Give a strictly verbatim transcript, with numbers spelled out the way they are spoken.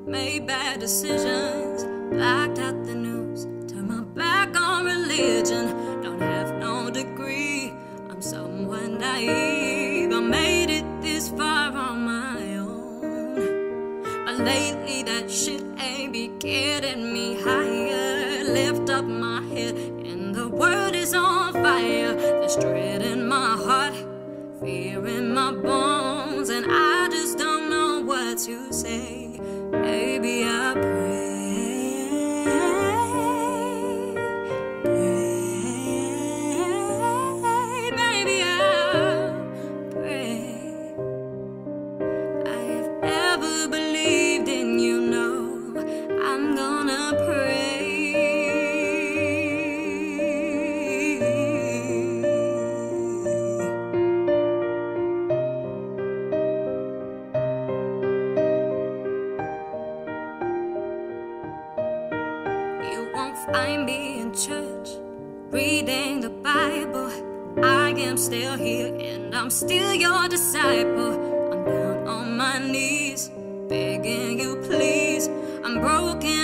made bad decisions, blacked out the news, turned my back on religion. Don't have no degree, I'm somewhat naive. I made it this far on my own, but lately that shit ain't be getting me higher. Lift up my head and the world is on fire. There's dread in my heart, fear in my bones, and I just don't know what to say. Maybe I pray, pray, maybe I'll pray. I've ever believed in you, know I'm gonna pray. You won't find me in church, reading the Bible. I am still here and I'm still your disciple. I'm down on my knees, begging you please. I'm broken